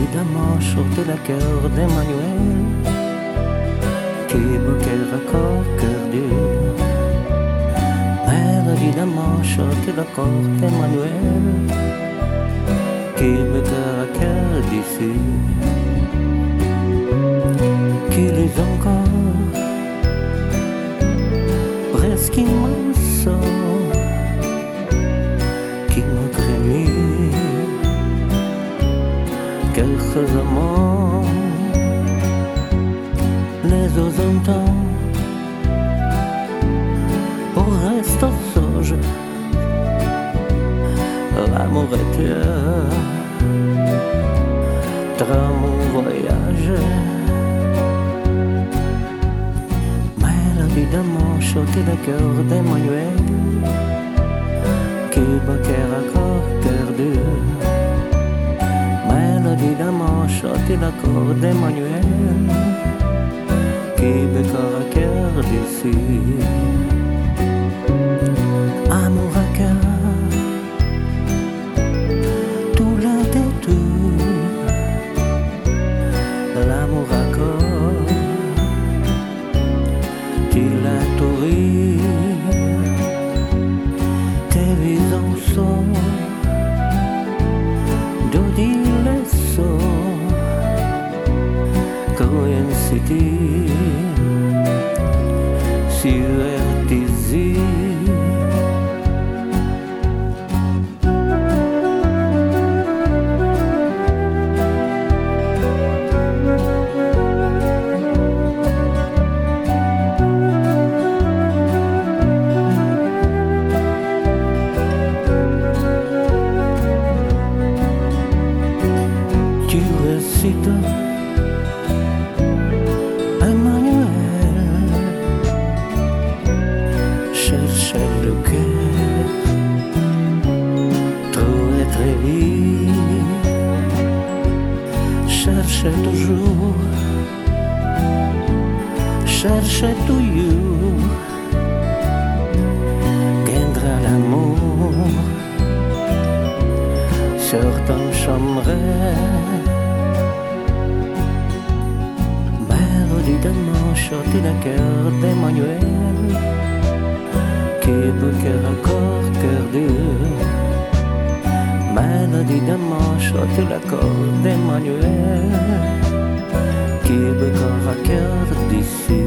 d'amour chanter le cœur d'Emmanuel, qui bouquet raccord cœur dur. Mélodie d'amour chanter le corps d'Emmanuel, qui bouquet à cœur d'ici, qui les encore presque immense, qui me crémit quelques amants, les os entendent pour rester sage, l'amour est clair, dans mon voyage. Mélodie d'amour chanter le cœur d'Emmanuel, qui battait à corps cœur dur. Mélodie d'amour chanter le cœur d'Emmanuel, qui battait à cœur d'ici. Amour à cœur, tout la détour, l'amour à corps, tu l'as touré, tes visons sont d'odi les sauts, coïncidi sur RTZ. Tu récites Emmanuel, cherche le cœur, trouver très vite, cherche toujours, cherche toujours, gagnera l'amour sur ton chambrette. Mélodie d'amour chanter le cœur d'Emmanuel, qui bouquet raccord cœur dur. Mélodie d'amour chanter le cœur d'Emmanuel, qui bouquet à cœur d'ici.